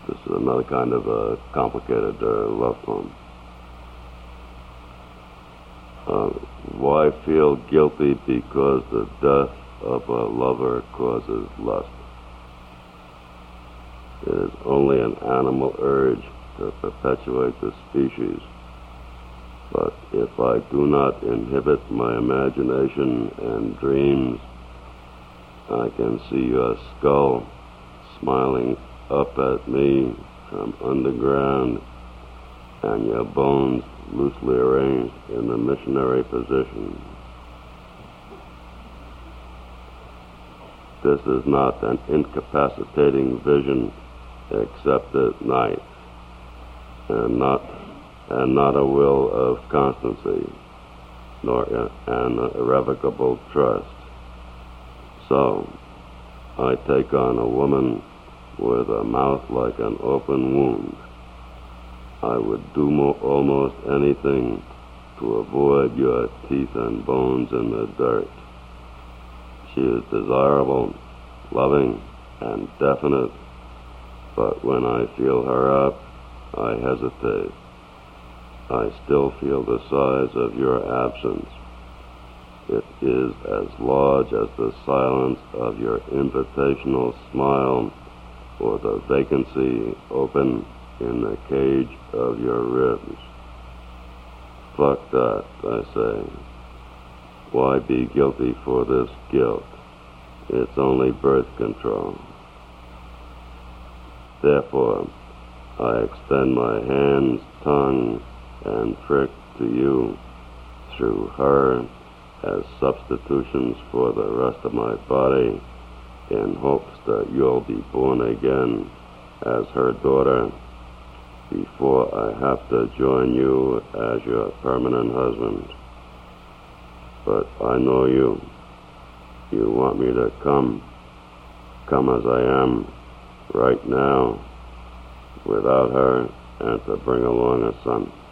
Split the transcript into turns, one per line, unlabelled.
This is another kind of a complicated love poem. Why feel guilty because the death of a lover causes lust? It is only an animal urge to perpetuate the species. But if I do not inhibit my imagination and dreams, I can see your skull smiling up at me from underground and your bones loosely arranged in the missionary position. This is not an incapacitating vision except at night, and not a will of constancy, nor an irrevocable trust. So, I take on a woman with a mouth like an open wound. I would do almost anything to avoid your teeth and bones in the dirt. She is desirable, loving, and definite, but when I feel her up, I hesitate. I still feel the size of your absence. It is as large as the silence of your invitational smile or the vacancy open in the cage of your ribs. Fuck that, I say. Why be guilty for this guilt? It's only birth control. Therefore, I extend my hands, tongue, and frick to you through her as substitutions for the rest of my body in hopes that you'll be born again as her daughter before I have to join you as your permanent husband. But I know you. You want me to come as I am, right now, without her, and to bring along a son.